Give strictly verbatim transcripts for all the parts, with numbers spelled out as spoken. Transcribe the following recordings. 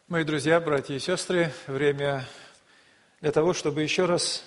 Мои друзья, братья и сестры, время для того, чтобы еще раз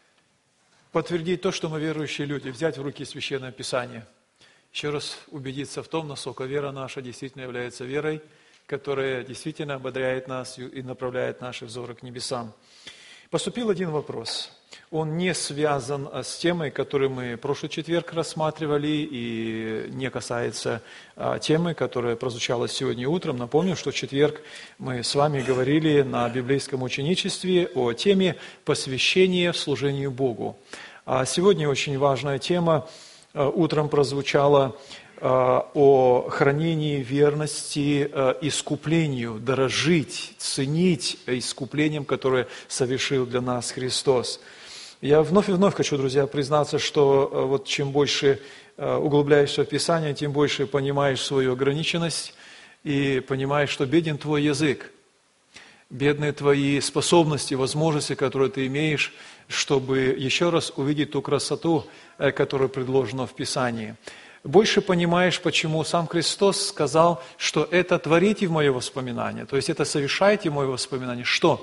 подтвердить то, что мы верующие люди, взять в руки Священное Писание, еще раз убедиться в том, насколько вера наша действительно является верой, которая действительно ободряет нас и направляет наши взоры к небесам. Поступил один вопрос. Он не связан с темой, которую мы в прошлый четверг рассматривали, и не касается а, темы, которая прозвучала сегодня утром. Напомню, что в четверг мы с вами говорили на библейском ученичестве о теме посвящения служению Богу. А сегодня очень важная тема а, утром прозвучала а, о хранении верности а, искуплению, дорожить, ценить искуплением, которое совершил для нас Христос. Я вновь и вновь хочу, друзья, признаться, что вот чем больше углубляешься в Писание, тем больше понимаешь свою ограниченность и понимаешь, что беден твой язык, бедны твои способности, возможности, которые ты имеешь, чтобы еще раз увидеть ту красоту, которая предложена в Писании. Больше понимаешь, почему сам Христос сказал, что это творите в мое воспоминание, то есть это совершайте в мое воспоминание. Что?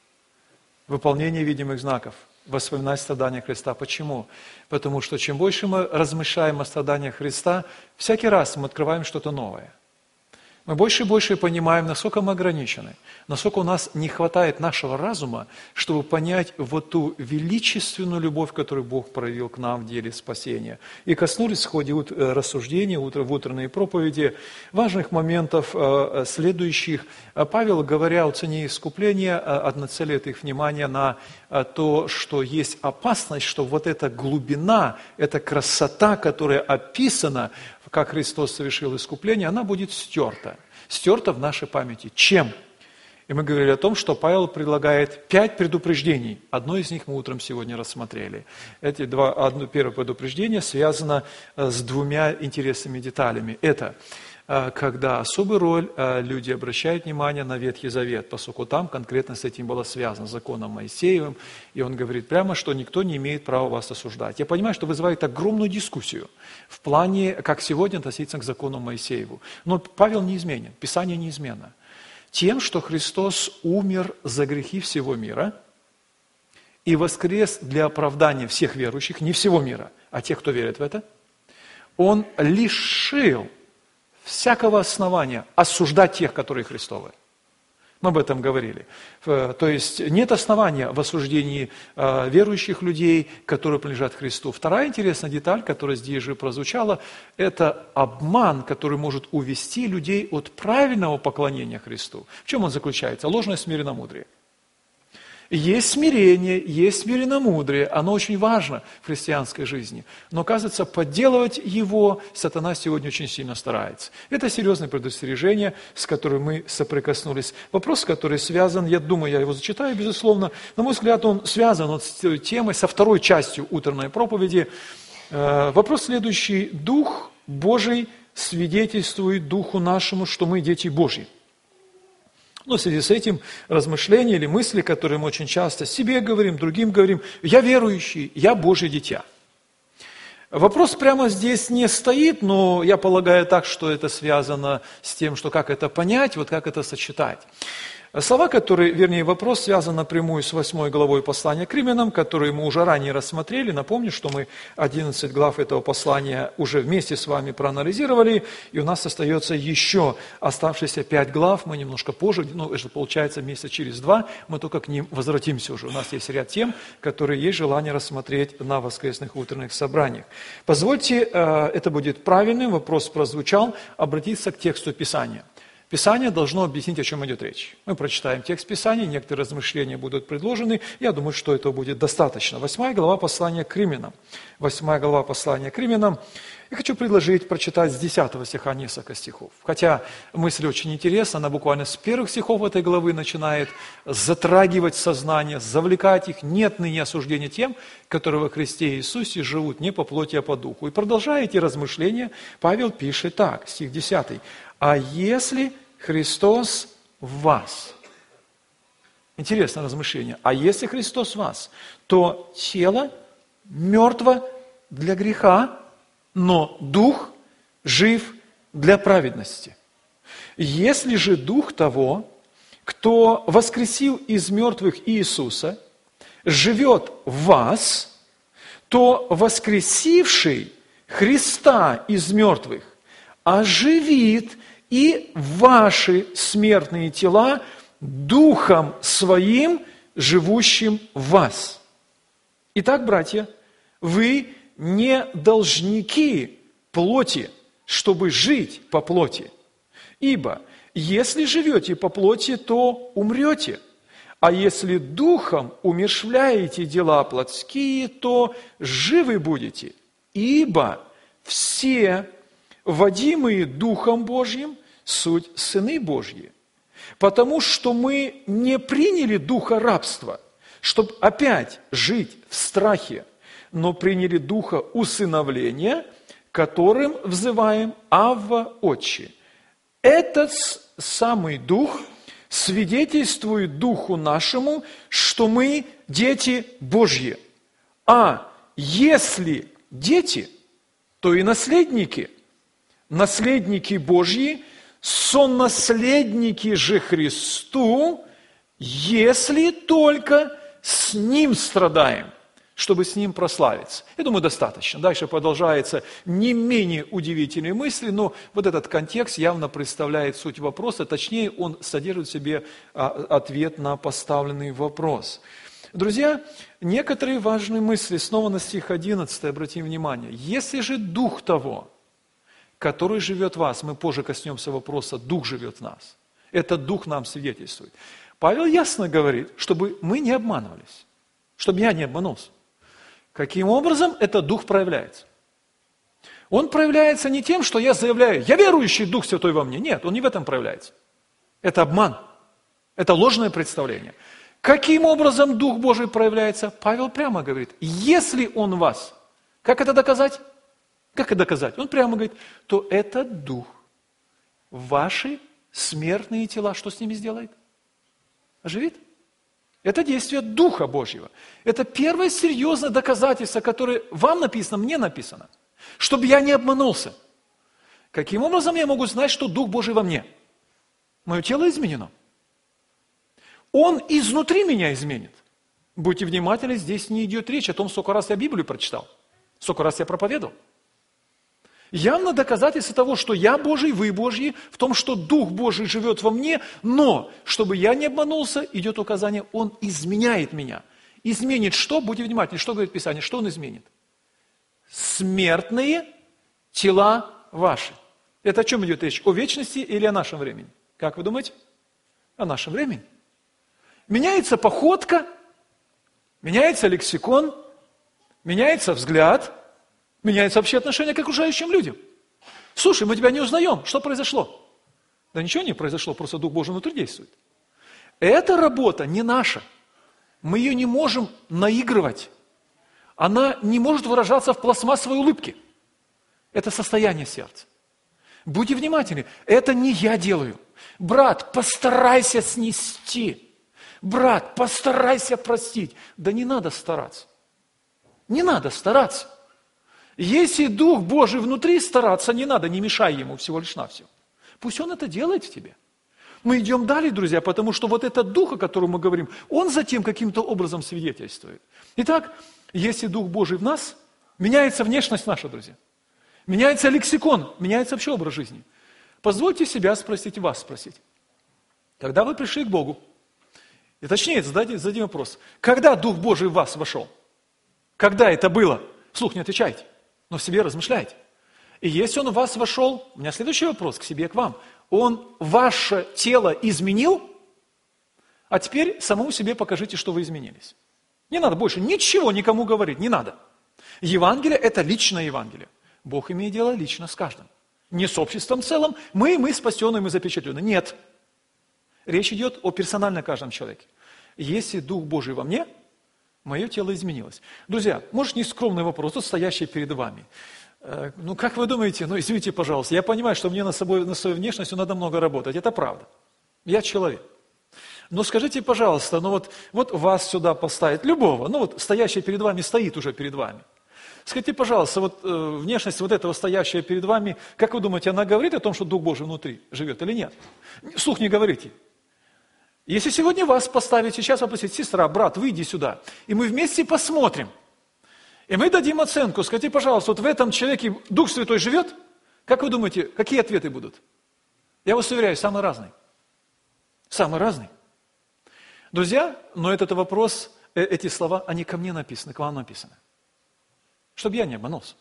Выполнение видимых знаков. Воспоминать страдания Христа. Почему? Потому что чем больше мы размышляем о страданиях Христа, всякий раз мы открываем что-то новое. Мы больше и больше понимаем, насколько мы ограничены, насколько у нас не хватает нашего разума, чтобы понять вот ту величественную любовь, которую Бог проявил к нам в деле спасения. И коснулись в ходе рассуждений, в утренней проповеди важных моментов следующих. Павел, говоря о цене искупления, одноцелит их внимание на то, что есть опасность, что вот эта глубина, эта красота, которая описана, как Христос совершил искупление, она будет стерта. Стерта в нашей памяти. Чем? И мы говорили о том, что Павел предлагает пять предупреждений. Одно из них мы утром сегодня рассмотрели. Эти два, одно, первое предупреждение связано с двумя интересными деталями. Это когда особую роль люди обращают внимание на Ветхий Завет, поскольку там конкретно с этим было связано, с законом Моисеевым, и он говорит прямо, что никто не имеет права вас осуждать. Я понимаю, что вызывает огромную дискуссию в плане, как сегодня относиться к закону Моисееву. Но Павел неизменен, Писание неизменно. Тем, что Христос умер за грехи всего мира и воскрес для оправдания всех верующих, не всего мира, а тех, кто верит в это, Он лишил всякого основания осуждать тех, которые Христовы. Мы об этом говорили. То есть нет основания в осуждении верующих людей, которые принадлежат Христу. Вторая интересная деталь, которая здесь же прозвучала, это обман, который может увести людей от правильного поклонения Христу. В чем он заключается? Ложное смиренномудрие. Есть смирение, есть смиренномудрие, оно очень важно в христианской жизни. Но, оказывается, подделывать его сатана сегодня очень сильно старается. Это серьезное предостережение, с которым мы соприкоснулись. Вопрос, который связан, я думаю, я его зачитаю, безусловно. На мой взгляд, он связан вот с темой, со второй частью утренней проповеди. Вопрос следующий. Дух Божий свидетельствует Духу нашему, что мы дети Божьи. Но в связи с этим размышления или мысли, которые мы очень часто себе говорим, другим говорим, я верующий, я Божье дитя. Вопрос прямо здесь не стоит, но я полагаю так, что это связано с тем, что как это понять, вот как это сочетать. Слова, которые, вернее, вопрос связан напрямую с восьмой главой послания к Римлянам, которые мы уже ранее рассмотрели. Напомню, что мы одиннадцать глав этого послания уже вместе с вами проанализировали, и у нас остается еще оставшиеся пять глав, мы немножко позже, ну, это получается месяца через два, мы только к ним возвратимся уже. У нас есть ряд тем, которые есть желание рассмотреть на воскресных утренних собраниях. Позвольте, это будет правильным, вопрос прозвучал, обратиться к тексту Писания. Писание должно объяснить, о чем идет речь. Мы прочитаем текст Писания, некоторые размышления будут предложены. Я думаю, что этого будет достаточно. Восьмая глава послания к Римлянам. Восьмая глава послания к Римлянам. Я хочу предложить прочитать с десятого стиха несколько стихов. Хотя мысль очень интересна, она буквально с первых стихов этой главы начинает затрагивать сознание, завлекать их. Нет ныне осуждения тем, которые во Христе Иисусе живут не по плоти, а по духу. И продолжая эти размышления, Павел пишет так, стих десятый. А если Христос в вас? Интересное размышление. А если Христос в вас, то тело мертво для греха, но дух жив для праведности. Если же дух того, кто воскресил из мертвых Иисуса, живет в вас, то воскресивший Христа из мертвых оживит и ваши смертные тела Духом Своим, живущим в вас. Итак, братья, вы не должники плоти, чтобы жить по плоти. Ибо если живете по плоти, то умрете. А если духом умерщвляете дела плотские, то живы будете. Ибо все, водимые Духом Божьим, суть сыны Божьи. Потому что мы не приняли духа рабства, чтобы опять жить в страхе, но приняли духа усыновления, которым взываем Авва Отче. Этот самый дух свидетельствует духу нашему, что мы дети Божьи. А если дети, то и наследники. Наследники Божьи, сонаследники же Христу, если только с Ним страдаем, чтобы с Ним прославиться. Я думаю, достаточно. Дальше продолжается не менее удивительные мысли, но вот этот контекст явно представляет суть вопроса, точнее, он содержит в себе ответ на поставленный вопрос. Друзья, некоторые важные мысли, снова на стих одиннадцатый, обратим внимание. Если же Дух того, который живет в вас, мы позже коснемся вопроса, Дух живет в нас, этот Дух нам свидетельствует. Павел ясно говорит, чтобы мы не обманывались, чтобы я не обманулся. Каким образом этот Дух проявляется? Он проявляется не тем, что я заявляю, я верующий, Дух Святой во мне. Нет, он не в этом проявляется. Это обман, это ложное представление. Каким образом Дух Божий проявляется? Павел прямо говорит, если Он в вас, как это доказать? Как это доказать? Он прямо говорит, то этот Дух, ваши смертные тела, что с ними сделает? Оживит? Это действие Духа Божьего. Это первое серьезное доказательство, которое вам написано, мне написано, чтобы я не обманулся. Каким образом я могу знать, что Дух Божий во мне? Мое тело изменено. Он изнутри меня изменит. Будьте внимательны, здесь не идет речь о том, сколько раз я Библию прочитал, сколько раз я проповедовал. Явно доказательство того, что я Божий, вы Божьи, в том, что Дух Божий живет во мне, но, чтобы я не обманулся, идет указание, Он изменяет меня. Изменит что? Будьте внимательны, что говорит Писание, что Он изменит? Смертные тела ваши. Это о чем идет речь? О вечности или о нашем времени? Как вы думаете? О нашем времени. Меняется походка, меняется лексикон, меняется взгляд, меняется вообще отношение к окружающим людям. Слушай, мы тебя не узнаем. Что произошло? Да ничего не произошло, просто Дух Божий внутри действует. Эта работа не наша. Мы ее не можем наигрывать. Она не может выражаться в пластмассовой улыбке. Это состояние сердца. Будьте внимательны, это не я делаю. Брат, постарайся снести. Брат, постарайся простить. Да не надо стараться. Не надо стараться. Если Дух Божий внутри, стараться не надо, не мешай Ему всего лишь навсего. Пусть Он это делает в тебе. Мы идем далее, друзья, потому что вот этот Дух, о котором мы говорим, он затем каким-то образом свидетельствует. Итак, если Дух Божий в нас, меняется внешность наша, друзья. Меняется лексикон, меняется вообще образ жизни. Позвольте себя спросить, вас спросить. Когда вы пришли к Богу, и точнее, задайте, зададим вопрос, когда Дух Божий в вас вошел? Когда это было? Вслух не отвечайте, но в себе размышляйте. И если Он в вас вошел, у меня следующий вопрос к себе и к вам. Он ваше тело изменил, а теперь самому себе покажите, что вы изменились. Не надо больше ничего никому говорить, не надо. Евангелие – это личное Евангелие. Бог имеет дело лично с каждым. Не с обществом в целом, мы, мы спасенные, мы запечатлены. Нет. Речь идет о персонально каждом человеке. Если Дух Божий во мне, мое тело изменилось. Друзья, может, нескромный вопрос, тут стоящий перед вами. Ну, как вы думаете, ну, извините, пожалуйста, я понимаю, что мне на, собой, на своей внешностью надо много работать, это правда. Я человек. Но скажите, пожалуйста, ну вот, вот вас сюда поставить, любого, ну вот стоящий перед вами стоит уже перед вами. Скажите, пожалуйста, вот э, внешность вот этого стоящего перед вами, как вы думаете, она говорит о том, что Дух Божий внутри живет или нет? Вслух не говорите. Если сегодня вас поставить, сейчас попросить: сестра, брат, выйди сюда, и мы вместе посмотрим, и мы дадим оценку, скажите, пожалуйста, вот в этом человеке Дух Святой живет? Как вы думаете, какие ответы будут? Я вас уверяю, самые разные. Самые разные. Друзья, но этот вопрос, эти слова, они ко мне написаны, к вам написаны. Чтобы я не обманулся.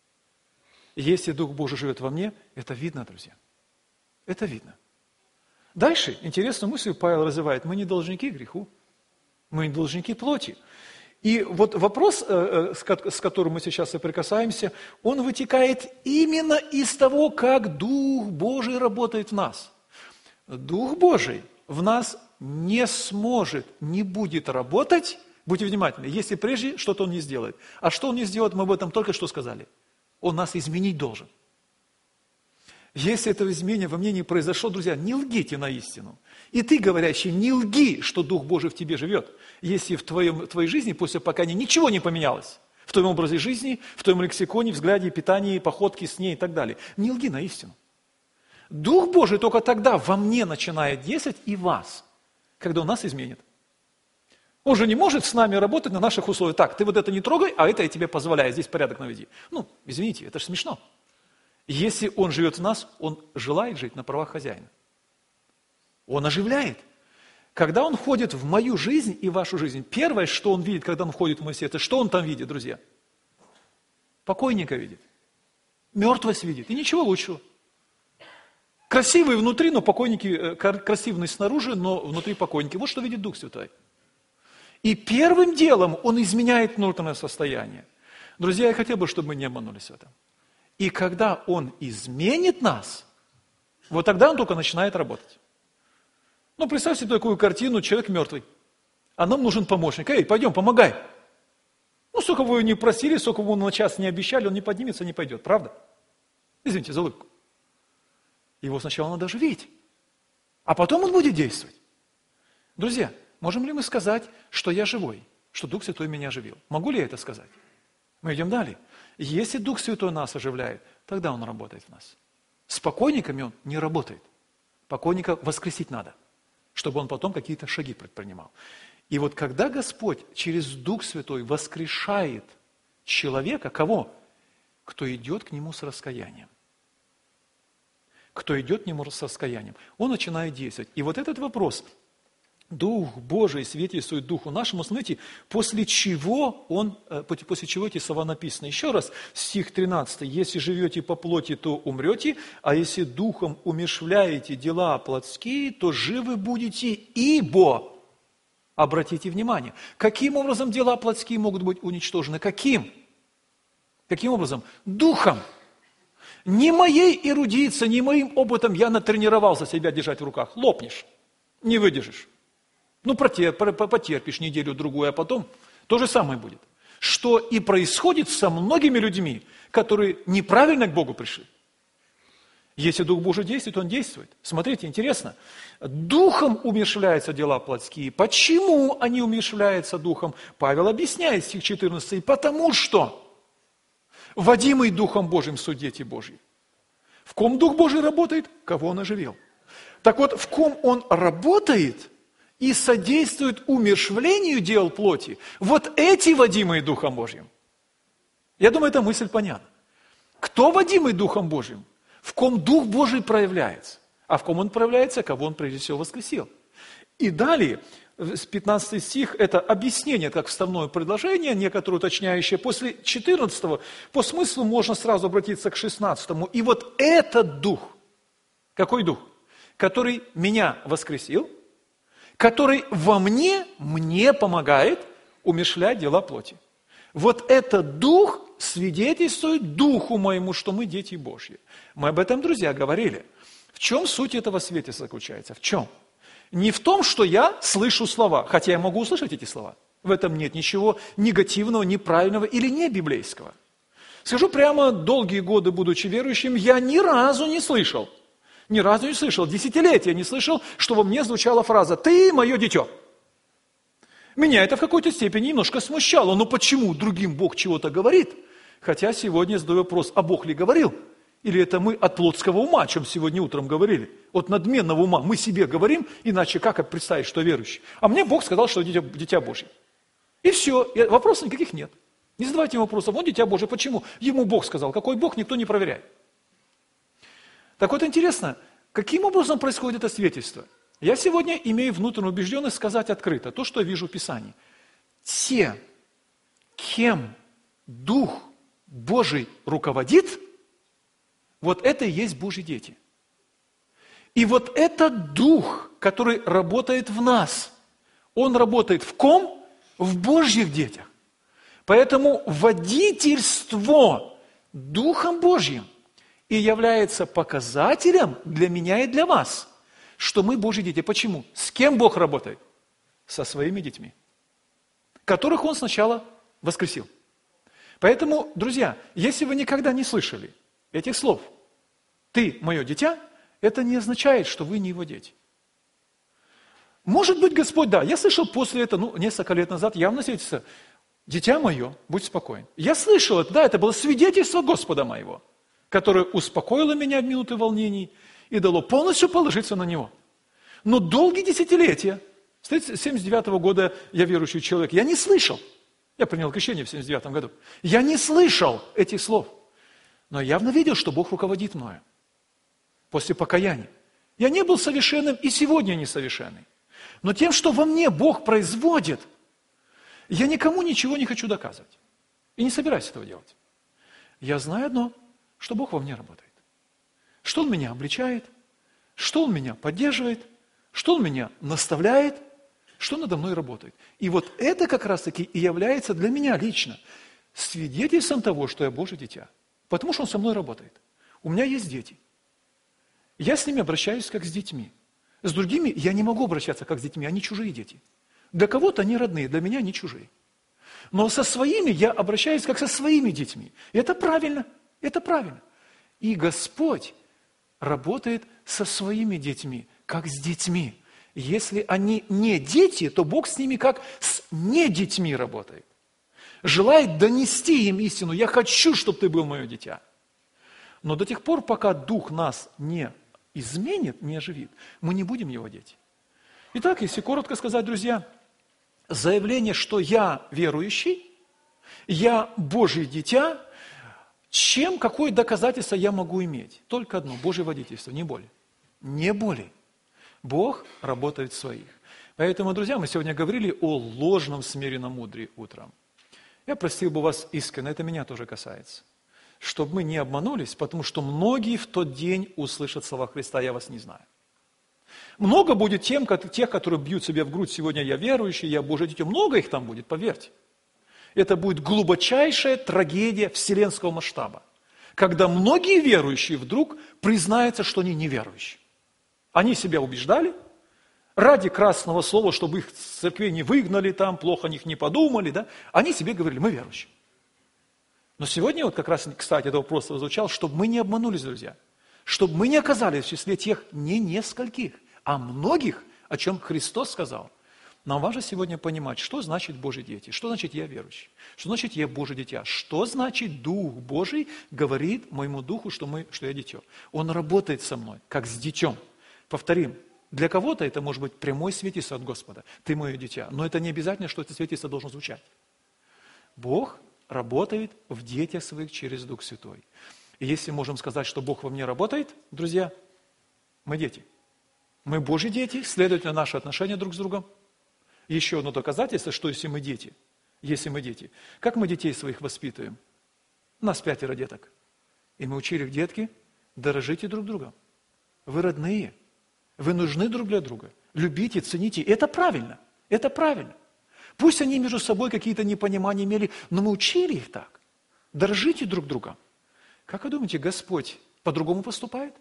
Если Дух Божий живет во мне, это видно, друзья. Это видно. Дальше интересную мысль Павел развивает. Мы не должники греху. Мы не должники плоти. И вот вопрос, с которым мы сейчас соприкасаемся, он вытекает именно из того, как Дух Божий работает в нас. Дух Божий в нас не сможет, не будет работать, будьте внимательны, если прежде что-то Он не сделает. А что Он не сделает, мы об этом только что сказали. Он нас изменить должен. Если этого изменения во мне не произошло, друзья, не лгите на истину. И ты, говорящий, не лги, что Дух Божий в тебе живет. Если в, твоем, в твоей жизни после покаяния ничего не поменялось, в твоем образе жизни, в твоем лексиконе, взгляде, питании, походке, сне и так далее, не лги на истину. Дух Божий только тогда во мне начинает действовать и вас, когда Он нас изменит. Он же не может с нами работать на наших условиях. Так, ты вот это не трогай, а это я тебе позволяю, здесь порядок наведи. Ну, извините, это же смешно. Если Он живет в нас, Он желает жить на правах хозяина. Он оживляет. Когда Он входит в мою жизнь и вашу жизнь, первое, что Он видит, когда Он входит в мое сердце, что Он там видит, друзья? Покойника видит. Мертвость видит. И ничего лучшего. Красивые внутри, но покойники, красивые снаружи, но внутри покойники. Вот что видит Дух Святой. И первым делом Он изменяет внутреннее состояние. Друзья, я хотел бы, чтобы мы не обманулись в этом. И когда Он изменит нас, вот тогда Он только начинает работать. Ну, представьте такую картину, человек мертвый, а нам нужен помощник. Эй, пойдем, помогай. Ну, сколько вы не просили, сколько вы на час не обещали, он не поднимется, не пойдет, правда? Извините за улыбку. Его сначала надо оживить, а потом он будет действовать. Друзья, можем ли мы сказать, что я живой, что Дух Святой меня оживил? Могу ли я это сказать? Мы идем далее. Если Дух Святой нас оживляет, тогда Он работает в нас. С покойниками Он не работает. Покойника воскресить надо, чтобы он потом какие-то шаги предпринимал. И вот когда Господь через Дух Святой воскрешает человека, кого? Кто идет к Нему с раскаянием. Кто идет к Нему с раскаянием. Он начинает действовать. И вот этот вопрос, Дух Божий свидетельствует Духу нашему, смотрите, после чего, он, после чего эти слова написаны. Еще раз, стих тринадцатый. «Если живете по плоти, то умрете, а если Духом умерщвляете дела плотские, то живы будете, ибо...» Обратите внимание, каким образом дела плотские могут быть уничтожены? Каким? Каким образом? Духом. Не моей эрудицией, не моим опытом я натренировался себя держать в руках. Лопнешь, не выдержишь. Ну, потерпишь неделю-другую, а потом то же самое будет. Что и происходит со многими людьми, которые неправильно к Богу пришли. Если Дух Божий действует, Он действует. Смотрите, интересно. Духом умерщвляются дела плотские. Почему они умерщвляются Духом? Павел объясняет, стих четырнадцатый. Потому что водимый Духом Божьим суть дети Божьи. В ком Дух Божий работает? Кого Он оживил. Так вот, в ком Он работает и содействует умерщвлению дел плоти, вот эти водимые Духом Божьим. Я думаю, эта мысль понятна. Кто водимый Духом Божьим? В ком Дух Божий проявляется. А в ком Он проявляется? Кого Он прежде всего воскресил. И далее, пятнадцатый стих, это объяснение, как вставное предложение, некоторое уточняющее. После четырнадцатого, по смыслу можно сразу обратиться к шестнадцатому. И вот этот Дух, какой Дух? Который меня воскресил, который во мне, мне помогает умерщвлять дела плоти. Вот этот Дух свидетельствует Духу моему, что мы дети Божьи. Мы об этом, друзья, говорили. В чем суть этого свидетельства заключается? В чем? Не в том, что я слышу слова, хотя я могу услышать эти слова. В этом нет ничего негативного, неправильного или не библейского. Скажу прямо, долгие годы, будучи верующим, я ни разу не слышал, ни разу не слышал, десятилетия не слышал, что во мне звучала фраза «ты мое дитё». Меня это в какой-то степени немножко смущало. Но почему другим Бог чего-то говорит? Хотя сегодня я задаю вопрос, а Бог ли говорил? Или это мы от плотского ума, о чем сегодня утром говорили? От надменного ума мы себе говорим, иначе как представить, что верующий? А мне Бог сказал, что дитя, дитя Божье. И все, и вопросов никаких нет. Не задавайте вопросов, он дитя Божье, почему? Ему Бог сказал, какой Бог, никто не проверяет. Так вот интересно, каким образом происходит это свидетельство? Я сегодня имею внутреннюю убежденность сказать открыто, то, что я вижу в Писании. Те, кем Дух Божий руководит, вот это и есть Божьи дети. И вот этот Дух, который работает в нас, он работает в ком? В Божьих детях. Поэтому водительство Духом Божьим и является показателем для меня и для вас, что мы Божьи дети. Почему? С кем Бог работает? Со своими детьми, которых Он сначала воскресил. Поэтому, друзья, если вы никогда не слышали этих слов, «ты мое дитя», это не означает, что вы не его дети. Может быть, Господь, да, я слышал после этого, ну, несколько лет назад, явно свидетельство, «Дитя мое, будь спокоен». Я слышал это, да, это было свидетельство Господа моего, которое успокоило меня в минуты волнений и дало полностью положиться на Него. Но долгие десятилетия, с семьдесят девятого года я верующий человек, я не слышал, я принял крещение в семьдесят девятом году, я не слышал этих слов, но явно видел, что Бог руководит мною после покаяния. Я не был совершенным и сегодня не совершенный. Но тем, что во мне Бог производит, я никому ничего не хочу доказывать. И не собираюсь этого делать. Я знаю одно, что Бог во мне работает. Что Он меня обличает, что Он меня поддерживает, что Он меня наставляет, что надо мной работает. И вот это как раз-таки и является для меня лично свидетельством того, что я Божье дитя. Потому что Он со мной работает. У меня есть дети. Я с ними обращаюсь как с детьми. С другими я не могу обращаться как с детьми, они чужие дети. Для кого-то они родные, для меня они чужие. Но со своими я обращаюсь как со своими детьми. И это правильно, это правильно. И Господь работает со своими детьми, как с детьми. Если они не дети, то Бог с ними как с не детьми работает. Желает донести им истину. Я хочу, чтобы ты был мое дитя. Но до тех пор, пока Дух нас не изменит, не оживит, мы не будем его дети. Итак, если коротко сказать, друзья, заявление, что я верующий, я Божье дитя, чем, какое доказательство я могу иметь? Только одно, Божье водительство, не более. Не более. Бог работает в своих. Поэтому, друзья, мы сегодня говорили о ложном смиренном мудрии утром. Я просил бы вас искренне, это меня тоже касается, чтобы мы не обманулись, потому что многие в тот день услышат слова Христа: «Я вас не знаю». Много будет тем, тех, которые бьют себе в грудь: «Сегодня я верующий, я Божье дитя». Много их там будет, поверьте. Это будет глубочайшая трагедия вселенского масштаба, когда многие верующие вдруг признаются, что они неверующие. Они себя убеждали ради красного слова, чтобы их с церкви не выгнали там, плохо о них не подумали, да? Они себе говорили: мы верующие. Но сегодня вот как раз, кстати, это вопрос звучал, чтобы мы не обманулись, друзья, чтобы мы не оказались в числе тех не нескольких, а многих, о чем Христос сказал. Нам важно сегодня понимать, что значит Божьи дети, что значит я верующий, что значит я Божье дитя, что значит Дух Божий говорит моему духу, что, мы, что я дитё. Он работает со мной, как с детем. Повторим, для кого-то это может быть прямое свидетельство от Господа: ты мое дитя, но это не обязательно, что это свидетельство должно звучать. Бог работает в детях своих через Дух Святой. И если можем сказать, что Бог во мне работает, друзья, мы дети. Мы Божьи дети, следовательно, наши отношения друг с другом. Еще одно доказательство, что если мы дети, если мы дети, как мы детей своих воспитываем? У нас пятеро деток. И мы учили их, детки, дорожите друг другом. Вы родные, вы нужны друг для друга. Любите, цените. Это правильно, это правильно. Пусть они между собой какие-то непонимания имели, но мы учили их так. Дорожите друг другом. Как вы думаете, Господь по-другому поступает?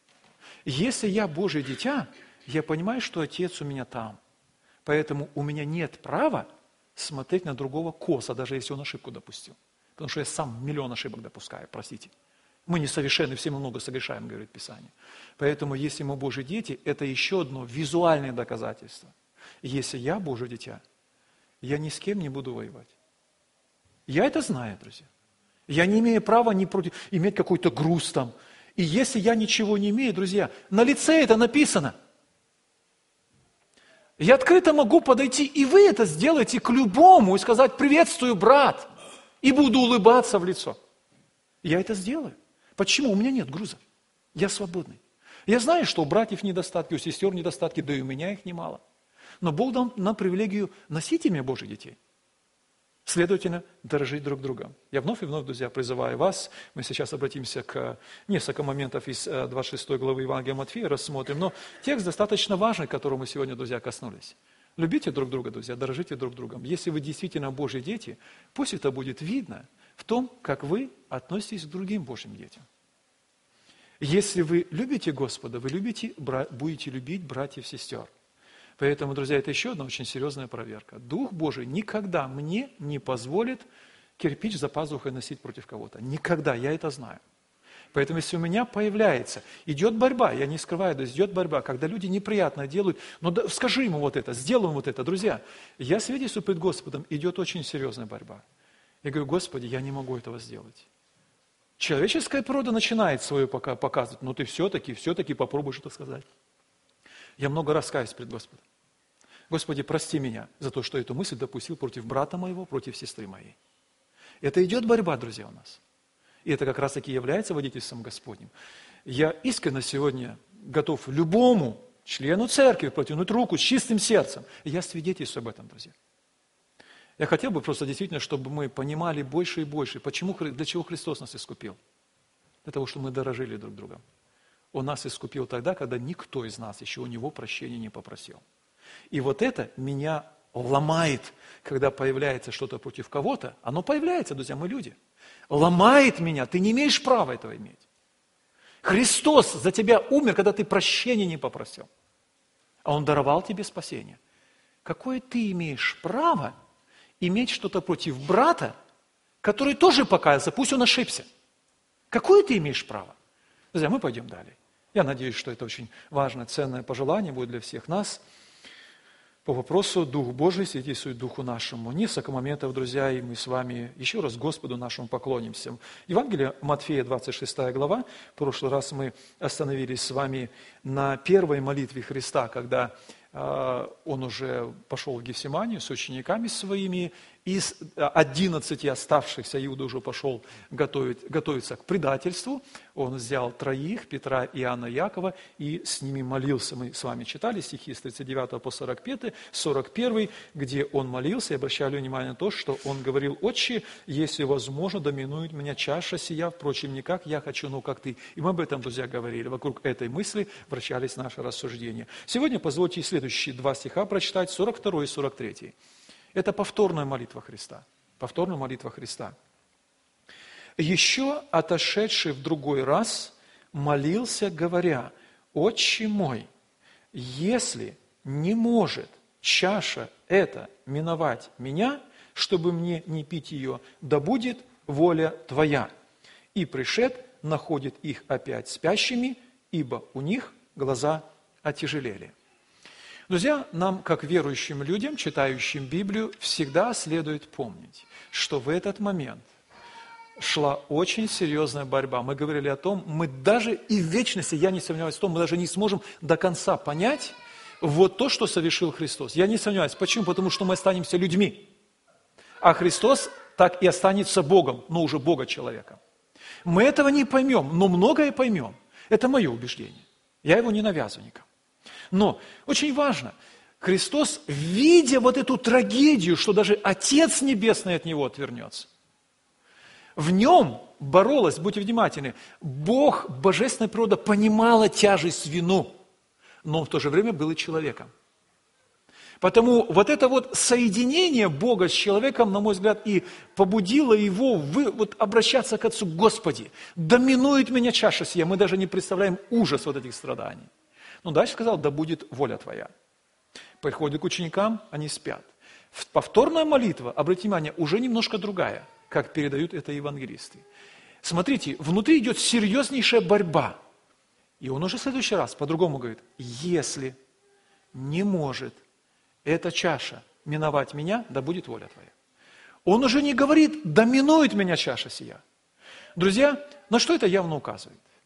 Если я Божье дитя, я понимаю, что Отец у меня там. Поэтому у меня нет права смотреть на другого косо, даже если он ошибку допустил. Потому что я сам миллион ошибок допускаю, простите. Мы несовершенны, все мы много согрешаем, говорит Писание. Поэтому, если мы Божьи дети, это еще одно визуальное доказательство. Если я Божье дитя, я ни с кем не буду воевать. Я это знаю, друзья. Я не имею права не против, иметь какой-то груз там, И если я ничего не имею, друзья, на лице это написано. Я открыто могу подойти, и вы это сделаете к любому и сказать: приветствую, брат, и буду улыбаться в лицо. Я это сделаю. Почему? У меня нет груза. Я свободный. Я знаю, что у братьев недостатки, у сестер недостатки, да и у меня их немало. Но Бог дал нам привилегию носить имя Божьих детей. Следовательно, дорожить друг другом. Я вновь и вновь, друзья, призываю вас, мы сейчас обратимся к несколько моментов из двадцать шестой главы Евангелия Матфея, рассмотрим, но текст достаточно важный, которого мы сегодня, друзья, коснулись. Любите друг друга, друзья, дорожите друг другом. Если вы действительно Божьи дети, пусть это будет видно в том, как вы относитесь к другим Божьим детям. Если вы любите Господа, вы любите, будете любить братьев и сестер. Поэтому, друзья, это еще одна очень серьезная проверка. Дух Божий никогда мне не позволит кирпич за пазухой носить против кого-то. Никогда, я это знаю. Поэтому, если у меня появляется, идет борьба, я не скрываю, да, идет борьба, когда люди неприятно делают, но да, скажи ему вот это, сделаем вот это. Друзья, я свидетельствую пред Господом, идет очень серьезная борьба. Я говорю: Господи, я не могу этого сделать. Человеческая природа начинает свое пока показывать, но ты все-таки, все-таки попробуй что-то сказать. Я много раз каюсь пред Господом. Господи, прости меня за то, что эту мысль допустил против брата моего, против сестры моей. Это идет борьба, друзья, у нас. И это как раз-таки является водительством Господним. Я искренне сегодня готов любому члену церкви протянуть руку с чистым сердцем. И я свидетельствую об этом, друзья. Я хотел бы просто действительно, чтобы мы понимали больше и больше, почему, для чего Христос нас искупил. Для того, чтобы мы дорожили друг другом. Он нас искупил тогда, когда никто из нас еще у Него прощения не попросил. И вот это меня ломает, когда появляется что-то против кого-то. Оно появляется, друзья, мы люди. Ломает меня, ты не имеешь права этого иметь. Христос за тебя умер, когда ты прощения не попросил. А Он даровал тебе спасение. Какое ты имеешь право иметь что-то против брата, который тоже покаялся, пусть он ошибся? Какое ты имеешь право? Друзья, мы пойдем далее. Я надеюсь, что это очень важное, ценное пожелание будет для всех нас. По вопросу Дух Божий свидетельствует Духу нашему. Несколько моментов, друзья, и мы с вами еще раз Господу нашему поклонимся. Евангелие Матфея, двадцать шестая глава. В прошлый раз мы остановились с вами на первой молитве Христа, когда э, Он уже пошел в Гефсиманию с учениками своими. Из одиннадцати оставшихся Иуда уже пошел готовить, готовиться к предательству. Он взял троих, Петра, Иоанна, Якова, и с ними молился. Мы с вами читали стихи с тридцать девятого по сорок пятый, сорок первый, где он молился и обращали внимание на то, что он говорил: «Отче, если возможно, доминует меня чаша сия, впрочем, не как я хочу, но как ты». И мы об этом, друзья, говорили. Вокруг этой мысли вращались наши рассуждения. Сегодня позвольте следующие два стиха прочитать, сорок второй и сорок третий. Это повторная молитва Христа. Повторная молитва Христа. «Еще отошедший в другой раз молился, говоря: Отче мой, если не может чаша эта миновать меня, чтобы мне не пить ее, да будет воля Твоя. И пришед, находит их опять спящими, ибо у них глаза отяжелели». Друзья, нам, как верующим людям, читающим Библию, всегда следует помнить, что в этот момент шла очень серьезная борьба. Мы говорили о том, мы даже и в вечности, я не сомневаюсь в том, мы даже не сможем до конца понять вот то, что совершил Христос. Я не сомневаюсь. Почему? Потому что мы останемся людьми. А Христос так и останется Богом, но уже Бога-человеком. Мы этого не поймем, но многое поймем. Это мое убеждение. Я его не навязываю никому. Но очень важно, Христос, видя вот эту трагедию, что даже Отец Небесный от Него отвернется, в Нем боролась, будьте внимательны, Бог, божественная природа, понимала тяжесть вину, но Он в то же время был и человеком. Потому вот это вот соединение Бога с человеком, на мой взгляд, и побудило его вы, вот, обращаться к Отцу: Господи, доминует меня чаша сия. Мы даже не представляем ужас вот этих страданий. Но дальше сказал: да будет воля Твоя. Приходит к ученикам, они спят. Повторная молитва, обратите внимание, уже немножко другая, как передают это евангелисты. Смотрите, внутри идет серьезнейшая борьба. И он уже в следующий раз по-другому говорит: если не может эта чаша миновать меня, да будет воля Твоя. Он уже не говорит: доминует меня чаша сия. Друзья, на что это явно указывает?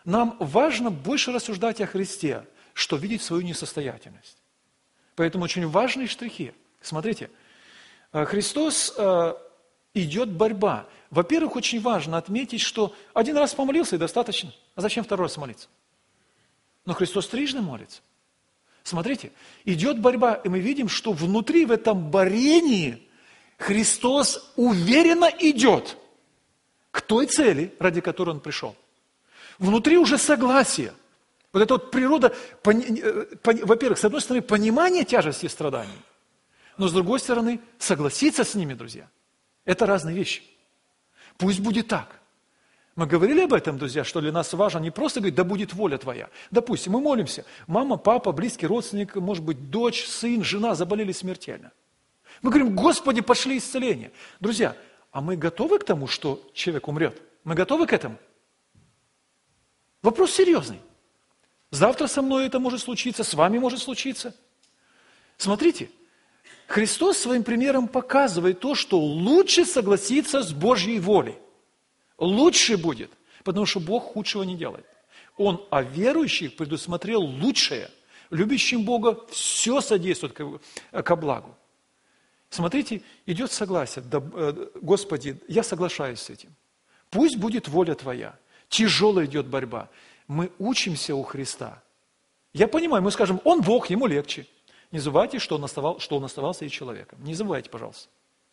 нам важно больше рассуждать о Христе, что видеть свою несостоятельность. Поэтому очень важные штрихи. Смотрите, Христос, идет борьба. Во-первых, очень важно отметить, что один раз помолился и достаточно. А зачем второй раз молиться? Но Христос трижды молится. Смотрите, идет борьба, и мы видим, что внутри в этом борении Христос уверенно идет к той цели, ради которой Он пришел. Внутри уже согласие. Вот эта вот природа, во-первых, с одной стороны, понимание тяжести страданий, но с другой стороны, согласиться с ними, друзья. Это разные вещи. Пусть будет так. Мы говорили об этом, друзья, что для нас важно не просто говорить, да будет воля твоя. Допустим, мы молимся, мама, папа, близкий родственник, может быть, дочь, сын, жена заболели смертельно. Мы говорим, Господи, пошли исцеление. Друзья, а мы готовы к тому, что человек умрет? Мы готовы к этому? Вопрос серьезный. Завтра со мной это может случиться, с вами может случиться. Смотрите, Христос своим примером показывает то, что лучше согласиться с Божьей волей. Лучше будет, потому что Бог худшего не делает. Он о верующих предусмотрел лучшее. Любящим Бога все содействует ко благу. Смотрите, идет согласие. Да, Господи, я соглашаюсь с этим. Пусть будет воля Твоя. Тяжелая идет борьба. Мы учимся у Христа. Я понимаю, мы скажем, Он Бог, Ему легче. Не забывайте, что Он, оставал, что он оставался и человеком. Не забывайте, пожалуйста.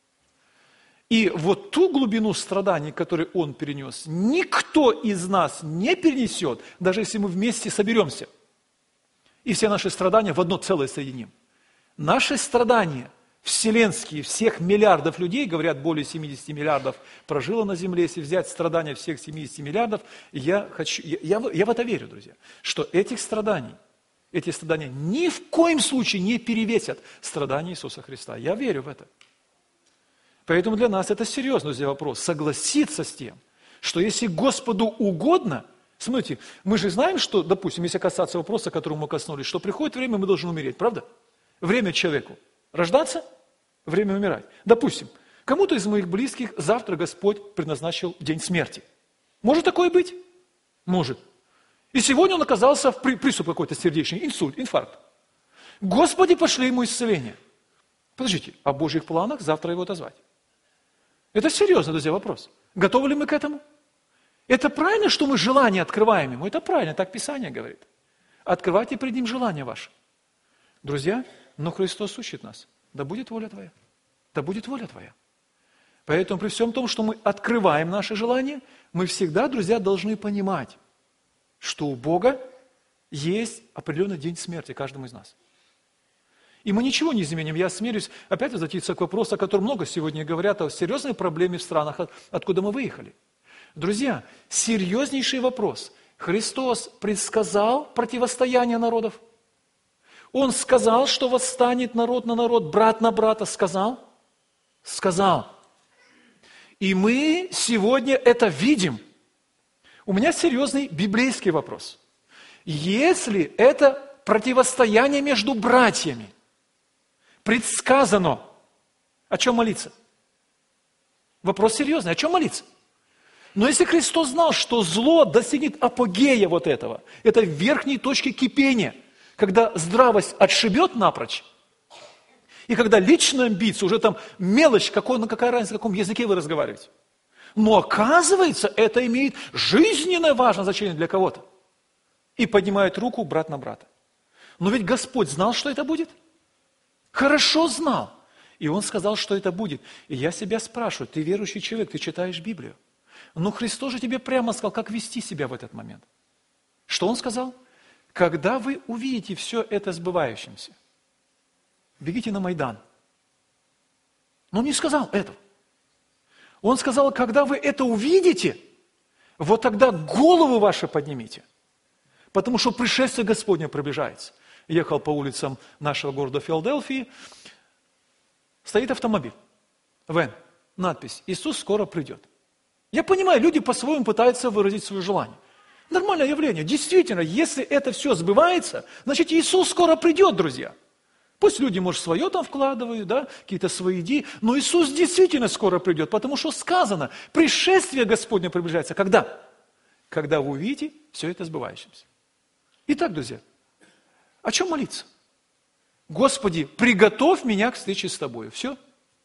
И вот ту глубину страданий, которые Он перенес, никто из нас не перенесет, даже если мы вместе соберемся. И все наши страдания в одно целое соединим. Наши страдания вселенские, всех миллиардов людей, говорят, более семидесяти миллиардов прожило на земле, если взять страдания всех семидесяти миллиардов, я, хочу, я, я, я в это верю, друзья, что этих страданий, эти страдания ни в коем случае не перевесят страдания Иисуса Христа. Я верю в это. Поэтому для нас это серьезный, друзья, вопрос. Согласиться с тем, что если Господу угодно, смотрите, мы же знаем, что, допустим, если касаться вопроса, которому мы коснулись, что приходит время, мы должны умереть, правда? Время человеку рождаться, время умирать. Допустим, кому-то из моих близких завтра Господь предназначил день смерти. Может такое быть? Может. И сегодня он оказался в при, приступ какой-то сердечный, инсульт, инфаркт. Господи, пошли ему исцеление. Подождите, о Божьих планах завтра его отозвать. Это серьезный, друзья, вопрос. Готовы ли мы к этому? Это правильно, что мы желание открываем ему? Это правильно, так Писание говорит. Открывайте пред ним желание ваше. Друзья, но Христос учит нас. Да будет воля Твоя. Да будет воля Твоя. Поэтому при всем том, что мы открываем наши желания, мы всегда, друзья, должны понимать, что у Бога есть определенный день смерти каждому из нас. И мы ничего не изменим. Я смирюсь опять возвратиться к вопросу, о котором много сегодня говорят, о серьезной проблеме в странах, откуда мы выехали. Друзья, серьезнейший вопрос. Христос предсказал противостояние народов. Он сказал, что восстанет народ на народ, брат на брата. Сказал? Сказал. И мы сегодня это видим. У меня серьезный библейский вопрос. Если это противостояние между братьями предсказано, о чем молиться? Вопрос серьезный, о чем молиться? Но если Христос знал, что зло достигнет апогея вот этого, это верхней точки кипения, когда здравость отшибет напрочь, и когда личная амбиция, уже там мелочь, какой, ну какая разница, на каком языке вы разговариваете. Но оказывается, это имеет жизненно важное значение для кого-то. И поднимает руку брат на брата. Но ведь Господь знал, что это будет? Хорошо знал. И Он сказал, что это будет. И я себя спрашиваю, ты верующий человек, ты читаешь Библию. Но Христос же тебе прямо сказал, как вести себя в этот момент. Что Он сказал? Когда вы увидите все это сбывающимся, бегите на Майдан. Но Он не сказал этого. Он сказал, когда вы это увидите, вот тогда голову вашу поднимите. Потому что пришествие Господне приближается. Ехал по улицам нашего города Филадельфии, стоит автомобиль, вэн, надпись «Иисус скоро придет». Я понимаю, люди по-своему пытаются выразить свое желание. Нормальное явление. Действительно, если это все сбывается, значит Иисус скоро придет, друзья. Пусть люди, может, свое там вкладывают, да, какие-то свои идеи, но Иисус действительно скоро придет, потому что сказано, пришествие Господне приближается. Когда? когда вы увидите все это сбывающимся. Итак, друзья, о чем молиться? Господи, приготовь меня к встрече с Тобой. Все.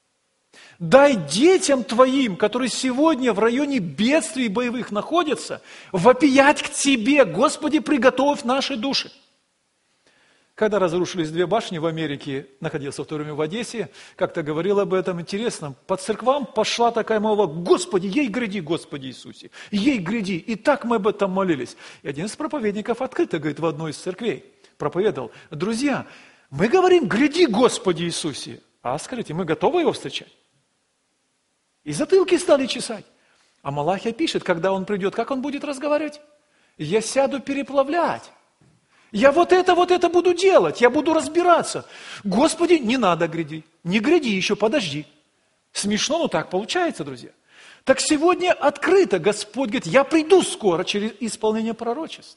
Дай детям Твоим, которые сегодня в районе бедствий боевых находятся, вопиять к Тебе. Господи, приготовь наши души. Когда разрушились две башни в Америке, находился в то время в Одессе, как-то говорил об этом, интересно, по церквам пошла такая молва: Господи, ей гряди, Господи Иисусе, ей гряди. И так мы об этом молились. И один из проповедников открыто, говорит, в одной из церквей проповедовал: друзья, мы говорим, гряди, Господи Иисусе, а скажите, мы готовы его встречать? И затылки стали чесать. А Малахия пишет, когда он придет, как он будет разговаривать? Я сяду переплавлять. Я вот это, вот это буду делать, я буду разбираться. Господи, не надо гряди, не гряди еще, подожди. Смешно, но так получается, друзья. Так сегодня открыто Господь говорит, я приду скоро через исполнение пророчеств.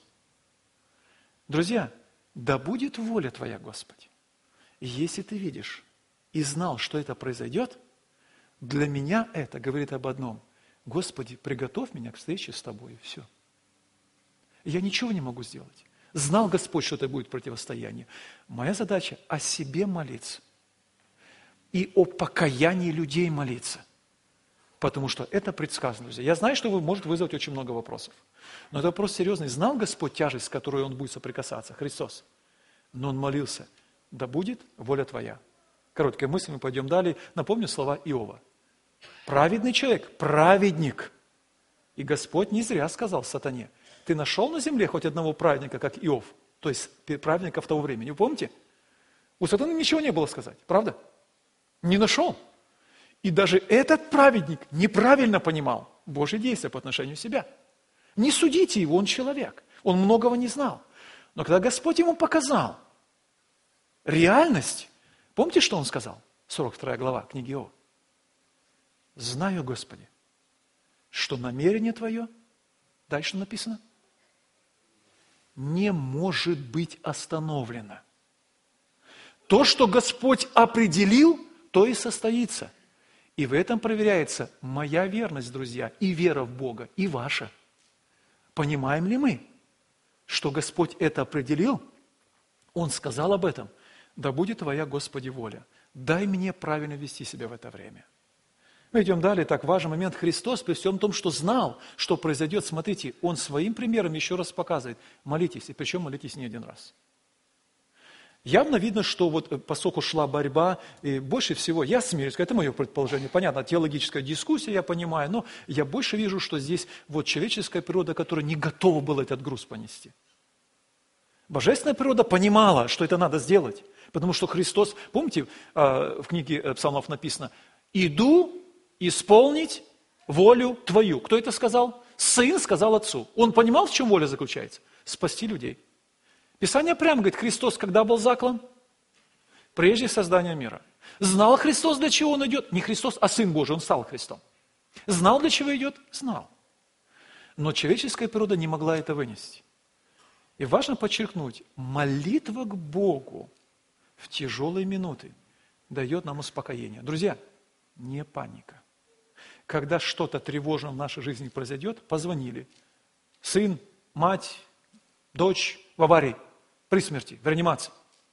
Друзья, да будет воля Твоя, Господи. И если Ты видишь и знал, что это произойдет, для меня это говорит об одном. Господи, приготовь меня к встрече с Тобой, и все. Я ничего не могу сделать. Знал Господь, что это будет противостояние. Моя задача – о себе молиться. И о покаянии людей молиться. Потому что это предсказано, друзья. Я знаю, что вы может вызвать очень много вопросов. Но это вопрос серьезный. Знал Господь тяжесть, с которой Он будет соприкасаться, Христос? Но Он молился, да будет воля Твоя. Короткая мысль, мы пойдем далее. Напомню слова Иова. Праведный человек, праведник. И Господь не зря сказал сатане: ты нашел на земле хоть одного праведника, как Иов? То есть праведника в того времени. Вы помните? У сатаны ничего не было сказать, правда? Не нашел. И даже этот праведник неправильно понимал Божье действие по отношению к себе. Не судите его, он человек. Он многого не знал. Но когда Господь ему показал реальность, помните, что он сказал? сорок вторая глава книги Иова. Знаю, Господи, что намерение Твое, дальше написано, не может быть остановлено. То, что Господь определил, то и состоится. И в этом проверяется моя верность, друзья, и вера в Бога, и ваша. Понимаем ли мы, что Господь это определил? Он сказал об этом. Да будет Твоя, Господи, воля. Дай мне правильно вести себя в это время. Мы идем далее. Так, важный момент. Христос при всем том, что знал, что произойдет, смотрите, Он своим примером еще раз показывает. Молитесь, и причем молитесь не один раз. Явно видно, что вот поскольку шла борьба, и больше всего, я смеюсь, это мое предположение, понятно, теологическая дискуссия, я понимаю, но я больше вижу, что здесь вот человеческая природа, которая не готова была этот груз понести. Божественная природа понимала, что это надо сделать, потому что Христос, помните, в книге Псалмов написано, «Иду исполнить волю Твою». Кто это сказал? Сын сказал Отцу. Он понимал, в чем воля заключается? Спасти людей. Писание прямо говорит, Христос когда был заклан? Прежде создания мира. Знал Христос, для чего Он идет? Не Христос, а Сын Божий, Он стал Христом. Знал, для чего идет? Знал. Но человеческая природа не могла это вынести. И важно подчеркнуть, молитва к Богу в тяжелые минуты дает нам успокоение. Друзья, не паника. Когда что-то тревожное в нашей жизни произойдет, позвонили. Сын, мать, дочь в аварии, при смерти, в реанимации.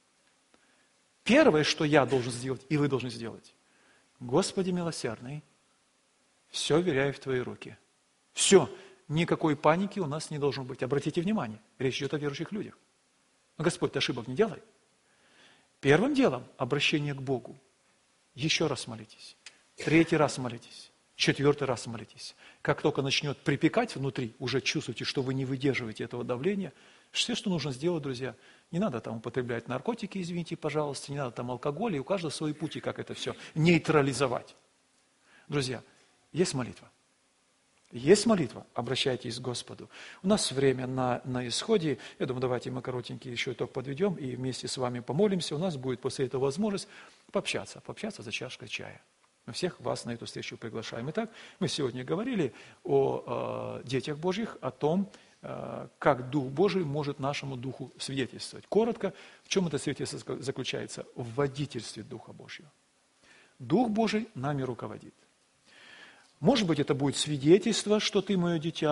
Первое, что я должен сделать, и вы должны сделать. Господи милосердный, все веряю в Твои руки. Все. Никакой паники у нас не должно быть. Обратите внимание, речь идет о верующих людях. Но Господь, ты ошибок не делай. Первым делом обращение к Богу. Еще раз молитесь. Третий раз молитесь. Четвертый раз молитесь. Как только начнет припекать внутри, уже чувствуете, что вы не выдерживаете этого давления. Все, что нужно сделать, друзья, не надо там употреблять наркотики, извините, пожалуйста, не надо там алкоголь, и у каждого свои пути, как это все нейтрализовать. Друзья, есть молитва. Есть молитва, обращайтесь к Господу. У нас время на, на исходе. Я думаю, давайте мы коротенький еще итог подведем и вместе с вами помолимся. У нас будет после этого возможность пообщаться, пообщаться за чашкой чая. Мы всех вас на эту встречу приглашаем. Итак, мы сегодня говорили о э, детях Божьих, о том, э, как Дух Божий может нашему Духу свидетельствовать. Коротко, в чем это свидетельство заключается? В водительстве Духа Божьего. Дух Божий нами руководит. Может быть, это будет свидетельство, что ты мое дитя.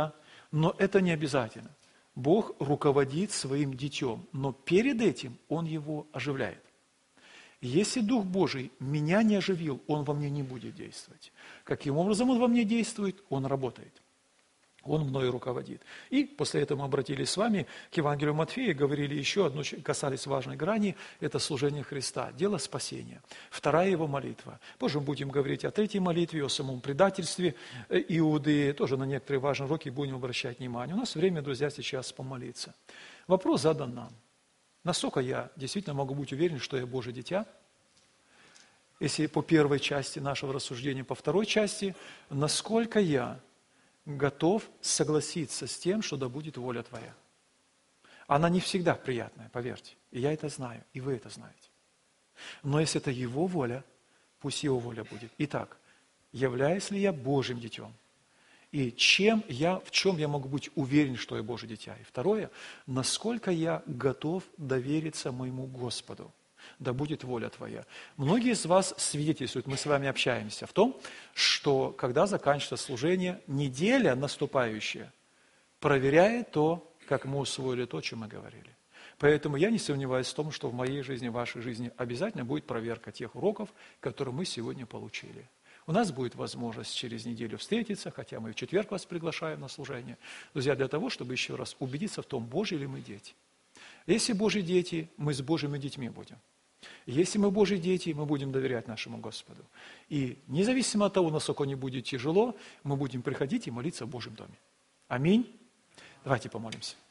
Но это не обязательно. Бог руководит своим детем, но перед этим Он его оживляет. Если Дух Божий меня не оживил, Он во мне не будет действовать. Каким образом Он во мне действует? Он работает. Он мною руководит. И после этого мы обратились с вами к Евангелию Матфея, говорили еще одну, касались важной грани, это служение Христа, дело спасения. Вторая его молитва. Позже мы будем говорить о третьей молитве, о самом предательстве Иуды, тоже на некоторые важные уроки будем обращать внимание. У нас время, друзья, сейчас помолиться. Вопрос задан нам. Насколько я действительно могу быть уверен, что я Божье дитя? Если по первой части нашего рассуждения, по второй части, насколько я готов согласиться с тем, что да будет воля Твоя. Она не всегда приятная, поверьте. И я это знаю, и вы это знаете. Но если это Его воля, пусть Его воля будет. Итак, являюсь ли я Божьим детем? И чем я, в чем я могу быть уверен, что я Божье дитя? И второе, насколько я готов довериться моему Господу? Да будет воля Твоя. Многие из вас свидетельствуют, мы с вами общаемся в том, что когда заканчивается служение, неделя наступающая проверяет то, как мы усвоили то, о чем мы говорили. Поэтому я не сомневаюсь в том, что в моей жизни, в вашей жизни обязательно будет проверка тех уроков, которые мы сегодня получили. У нас будет возможность через неделю встретиться, хотя мы в четверг вас приглашаем на служение. Друзья, для того, чтобы еще раз убедиться в том, Божьи ли мы дети. Если Божьи дети, мы с Божьими детьми будем. Если мы Божьи дети, мы будем доверять нашему Господу. И независимо от того, насколько не будет тяжело, мы будем приходить и молиться в Божьем доме. Аминь. Давайте помолимся.